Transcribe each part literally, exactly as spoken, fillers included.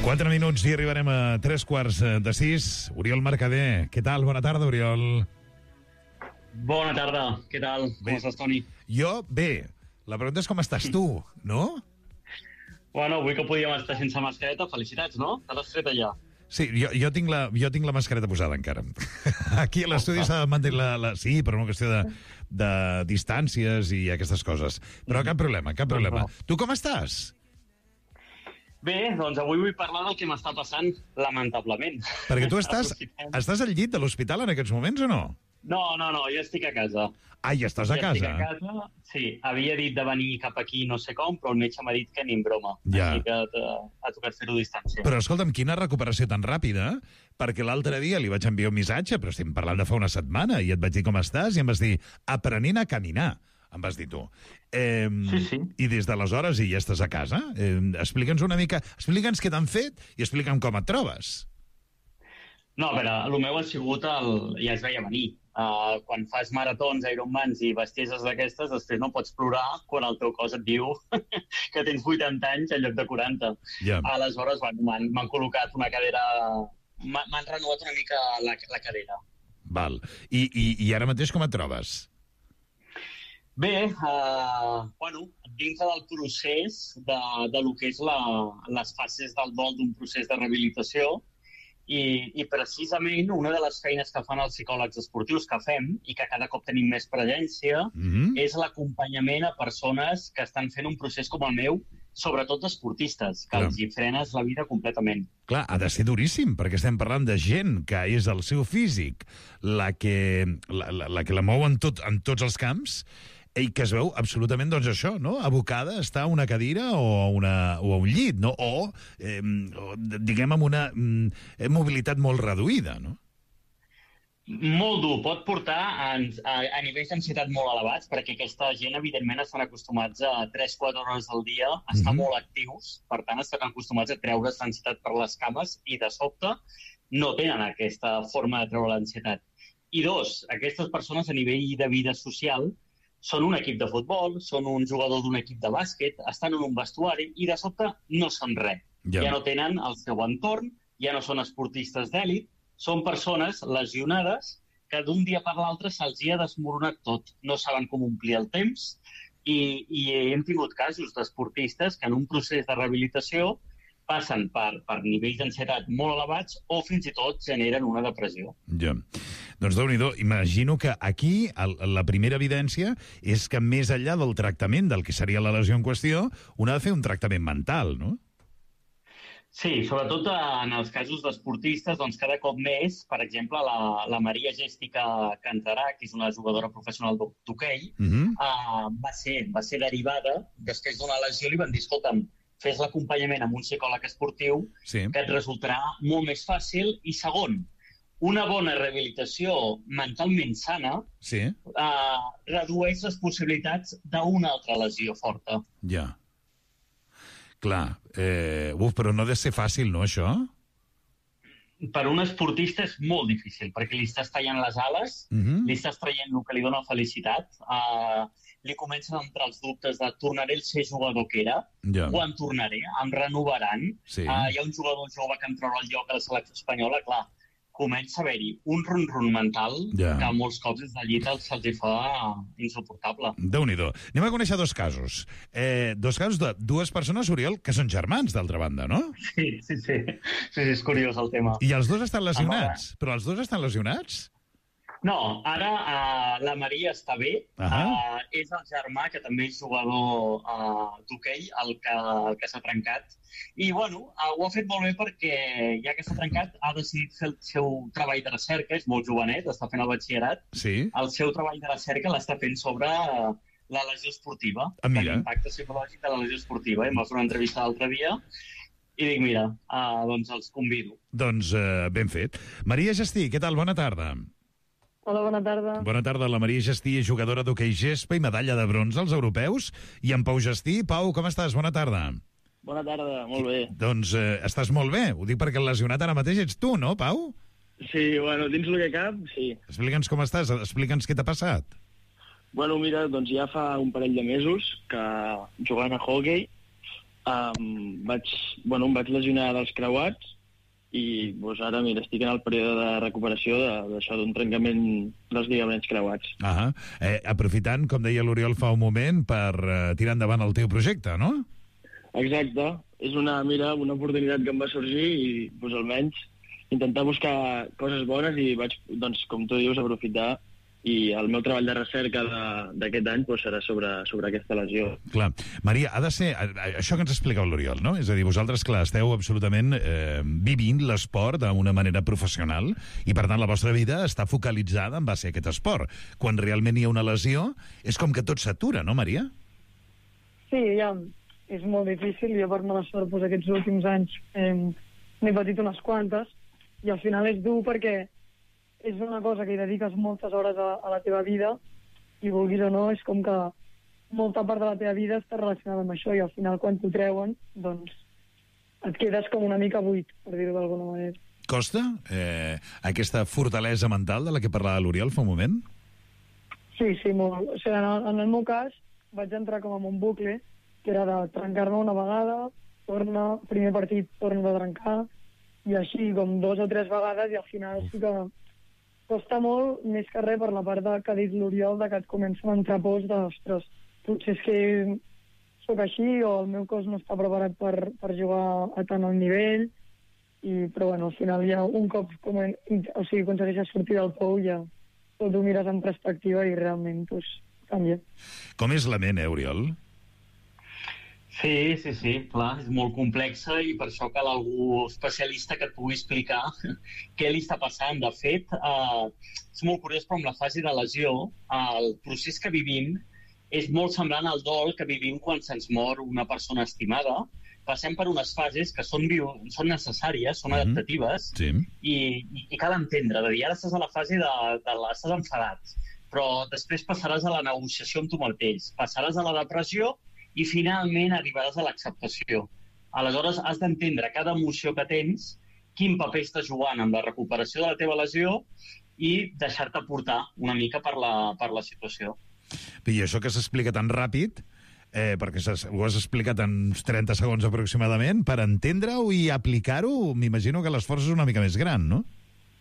Quatre minuts i arribarem a tres quarts de sis. Oriol Mercader, què tal? Bona tarda, Oriol. Bona tarda, què tal? Com estàs, Toni? Jo, bé. La pregunta és com estàs tu, no? Bueno, avui que podíem estar sense mascareta, felicitats, no? Te l'has tret allà. Sí, jo, jo, tinc la, jo tinc la mascareta posada encara. Aquí a l'estudi s'ha de mantenir la, la... Sí, per una qüestió de, de distàncies i aquestes coses. Però cap problema, cap problema. Tu com estàs? Bé, doncs avui vull parlar del que m'està passant, lamentablement. Perquè tu estàs, estàs al llit de l'hospital en aquests moments o no? No, no, no, jo estic a casa. Ah, ja estàs a ja casa? Estic a casa, sí. Havia dit de venir cap aquí no sé com, però el metge m'ha dit que ni en broma. Ja. Així que ha tocat fer-ho a distància. Però escolta'm, quina recuperació tan ràpida, perquè l'altre dia li vaig enviar un missatge, però estem parlant de fa una setmana, i et vaig dir com estàs, i em vas dir, aprenent a caminar, em vas dir tu. Eh, sí, sí. I des d'aleshores i ja estàs a casa. Eh, explica'ns una mica, explica'ns què t'han fet i explica'm com et trobes. No, a veure, el meu ha sigut el... ja es veia venir. Uh, quan fas maratons, Ironmans i bestieses d'aquestes, després no pots plorar quan el teu cos et diu que tens vuitanta anys en lloc de quaranta. Yeah. Aleshores, bueno, m'han col·locat una cadera... M'han renovat una mica la, la cadera. Val. I, i, I ara mateix com et trobes? Bé, uh, bueno, dintre del procés de, de lo que és la, les fases del dol d'un procés de rehabilitació. I, I precisament una de les feines que fan els psicòlegs esportius que fem i que cada cop tenim més presència mm-hmm. és l'acompanyament a persones que estan fent un procés com el meu, sobretot d'esportistes, que Clar. Els hi frenes la vida completament. Clar, ha de ser duríssim, perquè estem parlant de gent que és el seu físic la que la, la, la, que la mou en, tot, en tots els camps, i que es veu absolutament, doncs, això, no? Abocada a estar a una cadira o a, una, o a un llit, no? O, eh, o diguem, amb una eh, mobilitat molt reduïda, no? Molt dur. Pot portar a, a, a nivells d'ansietat molt elevats, perquè aquesta gent, evidentment, estan acostumats a tres quatre hores al dia a estar mm-hmm. molt actius, per tant, estan acostumats a treure's l'ansietat per les cames i, de sobte, no tenen aquesta forma de treure l'ansietat. I dos, aquestes persones, a nivell de vida social, són un equip de futbol, són un jugador d'un equip de bàsquet, estan en un vestuari i de sobte no són res. Ja, ja no tenen el seu entorn, ja no són esportistes d'èlit, són persones lesionades que d'un dia per l'altre se'ls hi ha desmoronat tot. No saben com omplir el temps i, i hem tingut casos d'esportistes que en un procés de rehabilitació passen per, per nivells d'ansietat molt elevats o fins i tot generen una depressió. Ja. Doncs déu-n'hi-do, imagino que aquí el, la primera evidència és que més enllà del tractament del que seria la lesió en qüestió, un ha de fer un tractament mental, no? Sí, sobretot en els casos d'esportistes, doncs cada cop més, per exemple, la, la Maria Gèstica Cantarà, que és una jugadora professional d'hoquei, uh-huh. uh, va, ser, va ser derivada, després d'una lesió li van dir, escolta'm, fes l'acompanyament amb un psicòleg esportiu sí. que et resultarà molt més fàcil. I segon, una bona rehabilitació mentalment sana sí. eh, redueix les possibilitats d'una altra lesió forta. Ja. Clar. Eh, uf, però no ha de ser fàcil, no, això? Per un esportista és molt difícil, perquè li estàs tallant les ales, uh-huh. li estàs traient el que li dona felicitat, uh, li comencen a entrar els dubtes de tornaré a ser jugador que era, ja. O em tornaré, em renovaran, sí. uh, hi ha un jugador jove que em traurà el lloc a la selecció espanyola, clar, comença a haver-hi un run-run mental ja. Que molts cops des de llit se'ls hi fa insuportable. Déu-n'hi-do. Anem a conèixer dos casos. Eh, dos casos de dues persones, Oriol, que són germans, d'altra banda, no? Sí, sí, sí. Sí, sí, és curiós el tema. I els dos estan lesionats? Però els dos estan lesionats? No, ara uh, la Maria està bé. Uh, és el germà, que també és jugador uh, d'hoquei, el que, el que s'ha trencat. I, bueno, uh, ho ha fet molt bé perquè, ja que s'ha trencat, ha decidit fer el seu treball de recerca, és molt jovenet, està fent el batxillerat. Sí. El seu treball de recerca l'està fent sobre uh, la lesió esportiva, ah, l'impacte psicològic de la lesió esportiva. Em va fer una entrevista l'altre dia i dic, mira, uh, doncs els convido. Doncs uh, ben fet. Maria Gestí, què tal? Bona tarda. Hola, bona tarda. Bona tarda. La Maria Gestí és jugadora d'hoquei gespa i medalla de bronze als europeus. I en Pau Gestí. Pau, com estàs? Bona tarda. Bona tarda, molt bé. Doncs eh, estàs molt bé. Ho dic perquè el lesionat ara mateix ets tu, no, Pau? Sí, bueno, dins el que cap, sí. Explica'ns com estàs, explica'ns què t'ha passat. Bueno, mira, doncs ja fa un parell de mesos que jugant a hoquei Um, vaig, bueno, em vaig lesionar dels creuats i doncs, ara mira, estic en el període de recuperació d'això, d'un trencament dels lligaments creuats. Ah, eh, aprofitant, com deia l'Oriol fa un moment, per eh, tirar endavant el teu projecte, no? Exacte. És una, mira, una oportunitat que em va sorgir i doncs, almenys intentar buscar coses bones i vaig, doncs, com tu dius, aprofitar, i el meu treball de recerca d'aquest any doncs, serà sobre, sobre aquesta lesió. Clar. Maria, ha de ser... Això que ens explica l'Oriol, no? És a dir, vosaltres, clar, esteu absolutament eh, vivint l'esport d'una manera professional i, per tant, la vostra vida està focalitzada en base a aquest esport. Quan realment hi ha una lesió, és com que tot s'atura, no, Maria? Sí, ja, és molt difícil. Jo, per mala sort, doncs, aquests últims anys eh, n'he patit unes quantes i al final és dur perquè és una cosa que hi dediques moltes hores a, a la teva vida i, vulguis o no, és com que molta part de la teva vida està relacionada amb això i al final quan t'ho treuen, doncs et quedes com una mica buit, per dir-ho d'alguna manera. Costa eh, aquesta fortalesa mental de la que parlava l'Oriol fa un moment? Sí, sí, molt. O sigui, en el, en el meu cas vaig entrar com en un bucle que era de trencar-me una vegada, torna, primer partit torno a trencar i així com dos o tres vegades i al final sí que costa molt, més que res per la part de, que ha dit l'Oriol, de que et comencen a entrar pors de, ostres, potser és que sóc així o el meu cos no està preparat per, per jugar a tant al nivell, i, però bueno, al final ja un cop com, o sigui, aconsegueixes sortir del pou, ja tot ho mires en perspectiva i realment pues, canvia. Com és la ment, eh, Oriol? Sí, sí, sí, clar, és molt complexa i per això cal algú especialista que et pugui explicar què li està passant. De fet, eh, és molt curiós, però amb la fase de lesió, el procés que vivim és molt semblant al dol que vivim quan se'ns mor una persona estimada. Passem per unes fases que són, bio, són necessàries, són adaptatives, mm-hmm. sí. i, i, i cal entendre. De dir, ara estàs a la fase de, de estàs enfadat, però després passaràs a la negociació amb tu mateix, passaràs a la depressió i finalment arribaràs a l'acceptació. Aleshores, has d'entendre cada emoció que tens, quin paper estàs jugant amb la recuperació de la teva lesió i deixar-te portar una mica per la, per la situació. I això que s'explica tan ràpid, eh, perquè ho has explicat en uns trenta segons aproximadament, per entendre-ho i aplicar-ho, m'imagino que l'esforç és una mica més gran, no?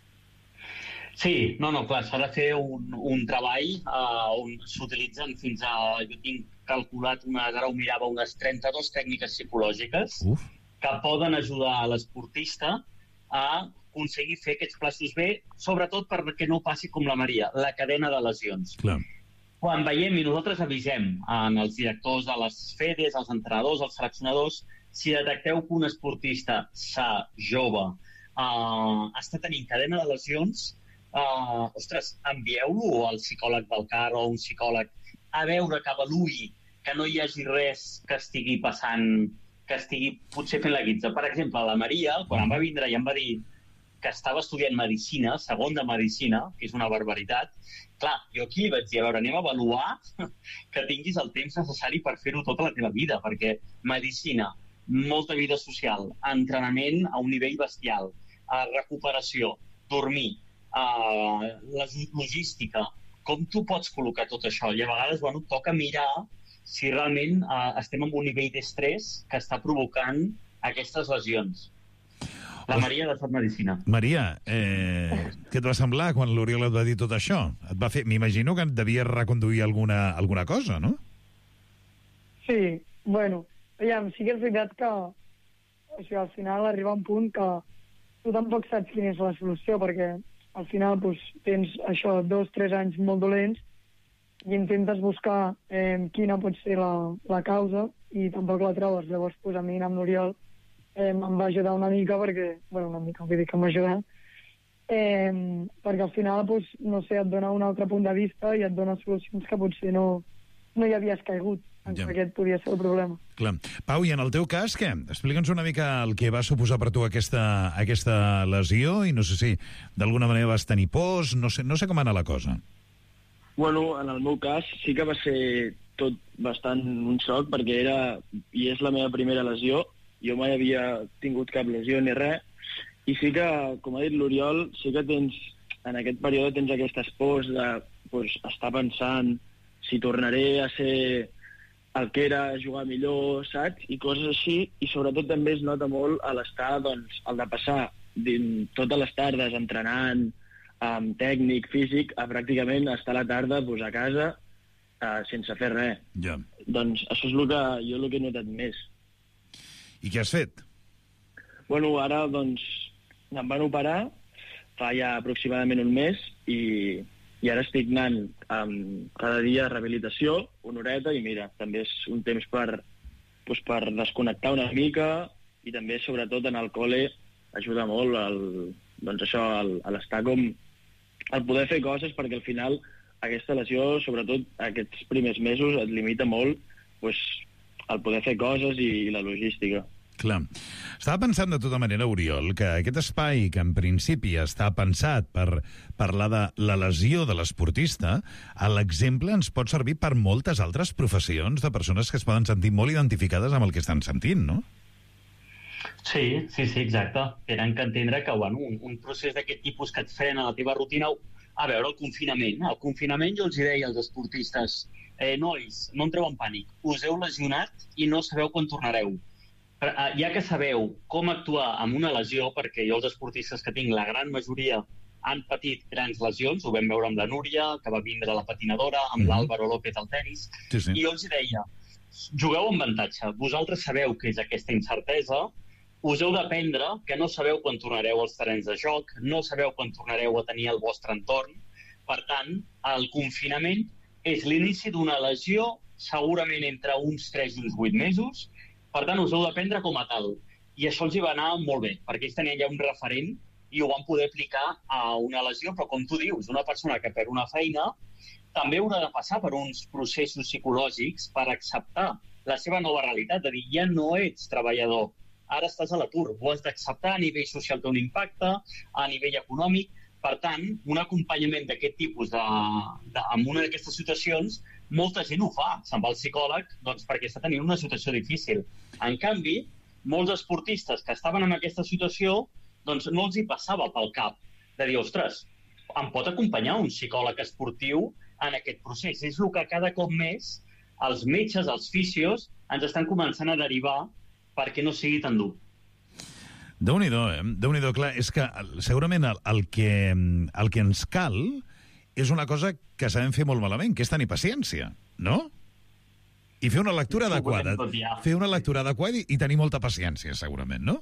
Sí, no, no, clar, s'ha de fer un, un treball uh, on s'utilitzen fins a... Jo tinc calculat, una, ara ho mirava, unes trenta-dues tècniques psicològiques Uf. que poden ajudar a l'esportista a aconseguir fer aquests passos bé, sobretot perquè no passi com la Maria, la cadena de lesions. Clar. Quan veiem, i nosaltres avisem en els directors de les fedes, els entrenadors, els seleccionadors, si detecteu que un esportista sa, jove, uh, està tenint cadena de lesions, Uh, ostres, envieu-lo al psicòleg del C A R o un psicòleg a veure que avaluï que no hi hagi res que estigui passant, que estigui potser fent la guitza. Per exemple, la Maria, quan em va vindre i em va dir que estava estudiant medicina, segon de medicina, que és una barbaritat, clar, jo aquí vaig dir, a veure, anem a avaluar que tinguis el temps necessari per fer-ho tota la teva vida, perquè medicina, molta vida social, entrenament a un nivell bestial, recuperació, dormir, Uh, la logística, com tu pots col·locar tot això? I a vegades, bueno, toca mirar si realment uh, estem en un nivell d'estrès que està provocant aquestes lesions. La Maria ha de fer medicina. Maria, eh, què et va semblar quan l'Oriol et va dir tot això? Et va fer... M'imagino que et devia reconduir alguna, alguna cosa, no? Sí, bueno, aviam, sí que és veritat que o sigui, al final arriba un punt que tu tampoc saps quina és la solució, perquè al final doncs, tens això, dos, tres anys molt dolents i intentes buscar eh, quina pot ser la, la causa i tampoc la trobes. Llavors, pues, a mi amb l'Oriol eh, em va ajudar una mica perquè, bueno, una mica, vull dir que em va ajudar, eh, perquè al final, pues, no sé, et dona un altre punt de vista i et dona solucions que potser no, no hi havies caigut. Ja. Aquest podia ser el problema. Clar. Pau, i en el teu cas, què? Explica'ns una mica el que va suposar per tu aquesta, aquesta lesió i no sé si d'alguna manera vas tenir pors, no sé, no sé com anar la cosa. Bueno, en el meu cas sí que va ser tot bastant un xoc perquè era i és la meva primera lesió. Jo mai havia tingut cap lesió ni res i sí que, com ha dit l'Oriol, sí que tens, en aquest període tens aquestes pors de pues, estar pensant si tornaré a ser el que era jugar millor, saps? I coses així, i sobretot també es nota molt a l'estar, doncs, el de passar totes les tardes entrenant, amb tècnic, físic, a pràcticament estar a la tarda pues, a casa uh, sense fer res. Ja. Doncs això és el que jo el que he notat més. I què has fet? Bueno, ara doncs em van operar fa ja aproximadament un mes i, i ara estic anant um, cada dia a rehabilitació, una horeta, i mira, també és un temps per, pues, per desconnectar una mica i també, sobretot, en el col·le ajuda molt el, doncs això, el, a l'estar com el poder fer coses, perquè al final aquesta lesió, sobretot aquests primers mesos, et limita molt pues, el poder fer coses i, i la logística. Clar. Estava pensant de tota manera, Oriol, que aquest espai que en principi està pensat per parlar de la lesió de l'esportista, l'exemple ens pot servir per moltes altres professions de persones que es poden sentir molt identificades amb el que estan sentint, no? Sí, sí, sí, exacte. Tenen que entendre que bueno, un, un procés d'aquest tipus que et frena la teva rutina... A veure, el confinament. El confinament jo els hi deia als esportistes, eh, nois, no entreu en pànic, us heu lesionat i no sabeu quan tornareu. Però, eh, ja que sabeu com actuar amb una lesió, perquè jo els esportistes que tinc, la gran majoria han patit grans lesions, ho vam veure amb la Núria, que va vindre a la patinadora, amb mm-hmm. l'Àlvaro López al tenis, sí, sí. i jo els hi deia, jugueu amb avantatge, vosaltres sabeu què és aquesta incertesa, us heu d'aprendre que no sabeu quan tornareu als terrenys de joc, no sabeu quan tornareu a tenir el vostre entorn. Per tant, el confinament és l'inici d'una lesió segurament entre uns tres i uns vuit mesos. Per tant, us heu d'aprendre com a tal. I això els hi va anar molt bé, perquè ells tenien ja un referent i ho van poder aplicar a una lesió, però com tu dius, una persona que perd una feina també haurà de passar per uns processos psicològics per acceptar la seva nova realitat, de dir, ja no ets treballador, ara estàs a l'atur, ho has d'acceptar, a nivell social té un impacte, a nivell econòmic. Per tant, un acompanyament d'aquest tipus, de, de, en una d'aquestes situacions, molta gent ho fa, se'n va al psicòleg, doncs perquè està tenint una situació difícil. En canvi, molts esportistes que estaven en aquesta situació, doncs no els hi passava pel cap de dir, ostres, em pot acompanyar un psicòleg esportiu en aquest procés. És el que cada cop més els metges, els fisios, ens estan començant a derivar perquè no sigui tan dur. Déu-n'hi-do, eh? Déu-n'hi-do, clar, és que segurament el, el, que, el que ens cal és una cosa que sabem fer molt malament, que és tenir paciència, no? I fer una lectura adequada. Fer una lectura adequada i, i tenir molta paciència, segurament, no?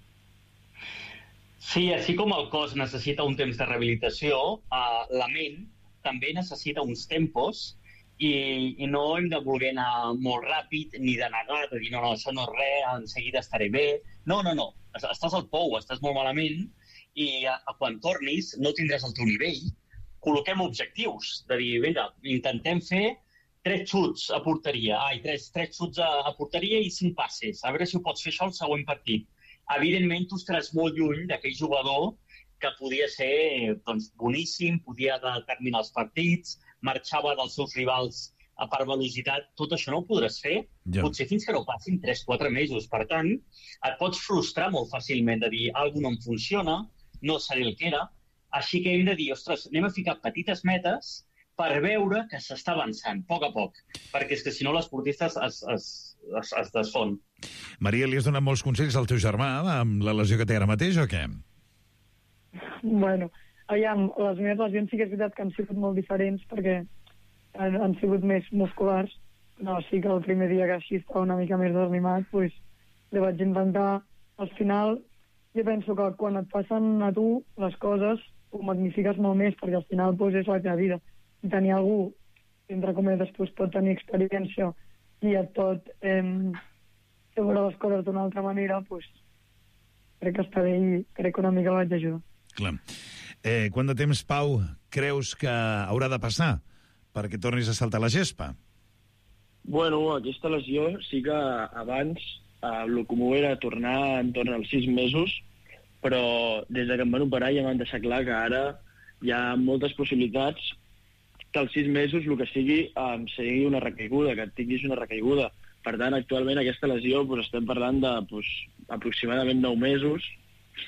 Sí, així com el cos necessita un temps de rehabilitació, eh, la ment també necessita uns tempos. I, i no hem de voler anar molt ràpid ni de negar, de dir no, no, això no és res, en seguida estaré bé. No, no, no, estàs al pou, estàs molt malament i a, a quan tornis no tindràs el teu nivell. Col·loquem objectius, de dir, vinga, intentem fer tres xuts a porteria, ai, tres, tres xuts a, a porteria i cinc passes, a veure si ho pots fer això el següent partit. Evidentment, tu estaràs molt lluny d'aquell jugador que podia ser doncs, boníssim, podia determinar els partits, marxava dels seus rivals a per velocitat, tot això no ho podràs fer, ja. Potser fins que no passin tres o quatre mesos. Per tant, et pots frustrar molt fàcilment de dir alguna cosa no em funciona, no seré el que era, així que hem de dir, ostres, anem a ficar petites metes per veure que s'està avançant, a poc a poc, perquè és que si no l'esportista es, es, es, es desfon. Maria, li has donat molts consells al teu germà amb la lesió que té ara mateix o què? Bueno, aviam, les meves lesions sí que és veritat que han sigut molt diferents perquè han, han sigut més musculars. No, sí que el primer dia que així estava una mica més desanimat, pues, li vaig intentar. Al final, jo penso que quan et passen a tu les coses, ho magnifiques molt més perquè al final pues, és la teva vida. I tenir algú, entre cometes, pues, pot tenir experiència i et pot eh, fer veure les coses d'una altra manera, pues, crec que està bé i crec que una mica vaig ajudar. Clar. Eh, quant de temps, Pau, creus que haurà de passar perquè tornis a saltar la gespa? Bueno, aquesta lesió sí que abans eh, el comú era tornar entorn als sis mesos, però des de que em van operar ja m'han deixat clar que ara hi ha moltes possibilitats que als sis mesos el que sigui em sigui una recaiguda, que et tinguis una recaiguda. Per tant, actualment aquesta lesió pues, estem parlant de pues, aproximadament nou mesos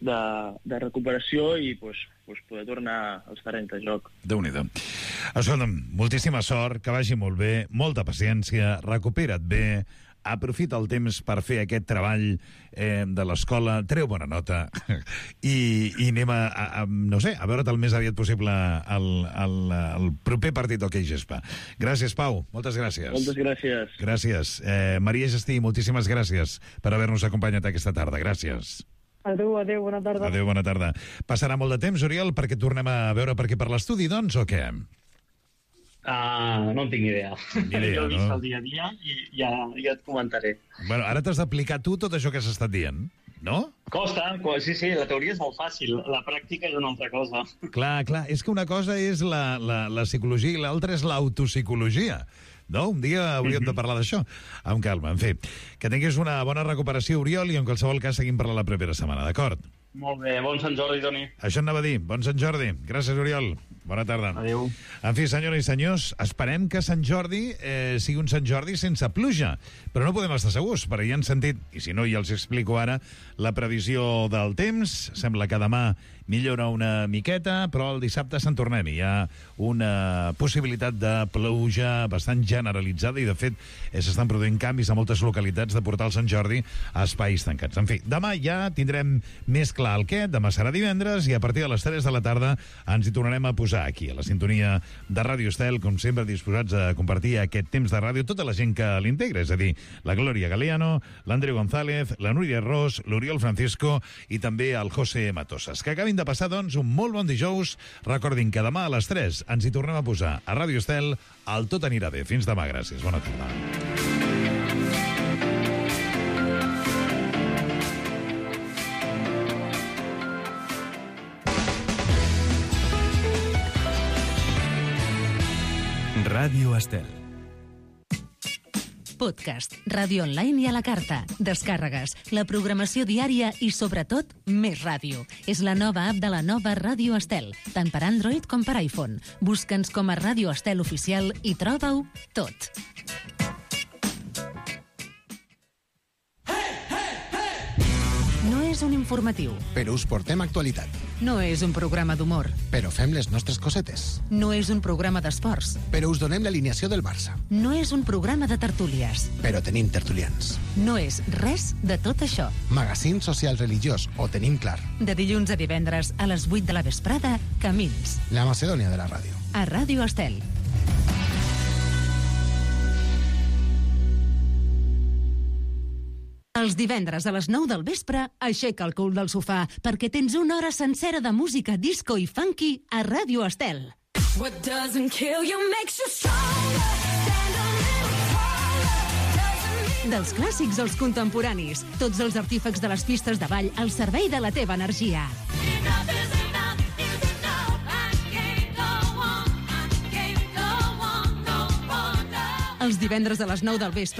de, de recuperació i pues, pues poder tornar als terrenys de joc. Déu-n'hi-do. Escolta'm, moltíssima sort, que vagi molt bé, molta paciència, recupera't bé, aprofita el temps per fer aquest treball eh, de l'escola, treu bona nota i, i anem a, a, a, no sé, a veure't el més aviat possible al, al, al proper partit d'hoquei gespa. Gràcies, Pau, moltes gràcies. Moltes gràcies. Gràcies. Eh, Maria Gestí, moltíssimes gràcies per haver-nos acompanyat aquesta tarda. Gràcies. Adéu, adéu, bona tarda. Adéu, bona tarda. Passarà molt de temps, Oriol, perquè tornem a veure per aquí per l'estudi, doncs, o què? Uh, no en tinc idea. Ni idea, jo he vist no? el dia a dia i ja, ja et comentaré. Bueno, ara t'has d'aplicar tu tot això que s'ha estat dient, no? Costa, sí, sí, la teoria és molt fàcil, la pràctica és una altra cosa. Clar, clar, és que una cosa és la, la, la psicologia i l'altra és l'autopsicologia. No? Un dia hauríem de parlar d'això. Amb calma, en fi. Que tinguis una bona recuperació, Oriol, i en qualsevol cas seguim parlant la propera setmana, d'acord? Molt bé, bon Sant Jordi, Toni. Això anava a dir. Bon Sant Jordi. Gràcies, Oriol. Bona tarda. Adéu. En fi, senyores i senyors, esperem que Sant Jordi eh, sigui un Sant Jordi sense pluja, però no podem estar segurs, perquè ja han sentit, i si no ja els explico ara, la previsió del temps. Sembla que demà millora una miqueta, però el dissabte se'n tornem. Hi ha una possibilitat de pluja bastant generalitzada i, de fet, eh, s'estan produint canvis a moltes localitats de portar el Sant Jordi a espais tancats. En fi, demà ja tindrem més clar el què. Demà serà divendres i a partir de les tres de la tarda ens hi tornarem a posar aquí, a la sintonia de Ràdio Estel, com sempre disposats a compartir aquest temps de ràdio tota la gent que l'integra, és a dir, la Glòria Galeano, l'Andreu González, la Núria Ros, l'Oriol Francisco i també el José Matosas. Que acabin de passar, doncs, un molt bon dijous. Recordin que demà a les tres ens hi tornem a posar a Ràdio Estel. El tot anirà bé. Fins demà, gràcies. Bona tarda. Ràdio Estel. Podcast, ràdio online i a la carta, descàrregues, la programació diària i, sobretot, més ràdio. És la nova app de la nova Ràdio Estel, tant per Android com per iPhone. Busca'ns com a Ràdio Estel Oficial i troba-ho tot. No és un informatiu. Però us portem actualitat. No és un programa d'humor. Però fem les nostres cosetes. No és un programa d'esports. Però us donem l'alineació del Barça. No és un programa de tertúlies. Però tenim tertulians. No és res de tot això. Magazín social religiós, ho tenim clar. De dilluns a divendres a les vuit de la vesprada, Camins. La Macedònia de la ràdio. A Ràdio Estel. Els divendres a les nou del vespre, aixeca el cul del sofà, perquè tens una hora sencera de música disco i funky a Ràdio Estel. What doesn't kill you makes you stronger. Stand a little taller. Doesn't mean... Dels clàssics als contemporanis, tots els artífecs de les pistes de ball al servei de la teva energia. enough is enough is enough. I can't go on. I can't go on no further. Els divendres a les nou del vespre,